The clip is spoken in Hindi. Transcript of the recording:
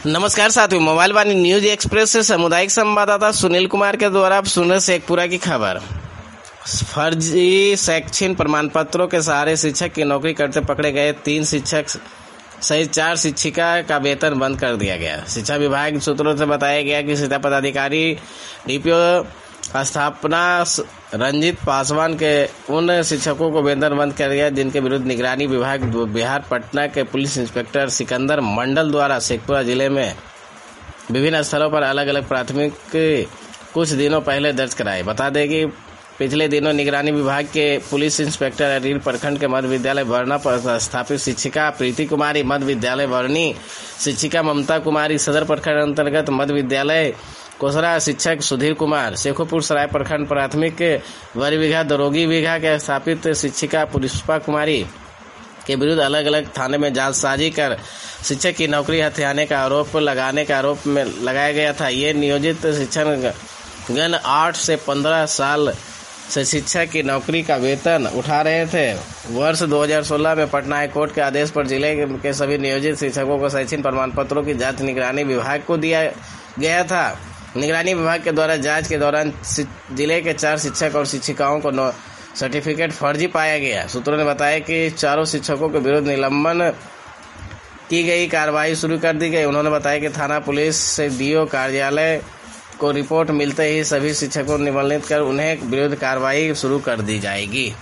नमस्कार साथियों, मोबाइल वाणी न्यूज एक्सप्रेस से सामुदायिक संवाददाता सुनील कुमार के द्वारा आप सुन रहे शेखपुरा की खबर। फर्जी शैक्षणिक प्रमाण पत्रों के सहारे शिक्षक की नौकरी करते पकड़े गए 3 शिक्षक सहित 4 शिक्षिका का वेतन बंद कर दिया गया। शिक्षा विभाग सूत्रों से बताया गया कि शिक्षा पदाधिकारी डीपीओ स्थापना रंजीत पासवान के उन शिक्षकों को वेतन बंद कर दिया जिनके विरुद्ध निगरानी विभाग बिहार पटना के पुलिस इंस्पेक्टर सिकंदर मंडल द्वारा शेखपुरा जिले में विभिन्न स्थलों पर अलग अलग प्राथमिक कुछ दिनों पहले दर्ज कराए। बता दें कि पिछले दिनों निगरानी विभाग के पुलिस इंस्पेक्टर अरील प्रखंड के मध्य विद्यालय वर्णा पर स्थापित शिक्षिका प्रीति कुमारी, मध्य विद्यालय वर्णी शिक्षिका ममता कुमारी, सदर प्रखंड अंतर्गत मध्य विद्यालय कोसरा शिक्षक सुधीर कुमार, शेखोपुर सराय प्रखंड प्राथमिक वर विघा दरोगी विघा के स्थापित शिक्षिका पुष्पा कुमारी के विरुद्ध अलग अलग थाने में जालसाजी कर शिक्षक की नौकरी हथियाने का आरोप में लगाया गया था। ये नियोजित शिक्षकगण 8 से 15 साल से शिक्षक की नौकरी का वेतन उठा रहे थे। वर्ष 2016 में पटना हाईकोर्ट के आदेश पर जिले के सभी नियोजित शिक्षकों को शैक्षणिक प्रमाण पत्रों की जांच निगरानी विभाग को दिया गया था। निगरानी विभाग के द्वारा जांच के दौरान जिले के 4 शिक्षक और शिक्षिकाओं को सर्टिफिकेट फर्जी पाया गया। सूत्रों ने बताया कि चारों शिक्षकों के विरुद्ध निलंबन की गई, कार्रवाई शुरू कर दी गई। उन्होंने बताया कि थाना पुलिस से डीओ कार्यालय को रिपोर्ट मिलते ही सभी शिक्षकों को निलंबित कर उन्हें विरुद्ध कार्रवाई शुरू कर दी जाएगी।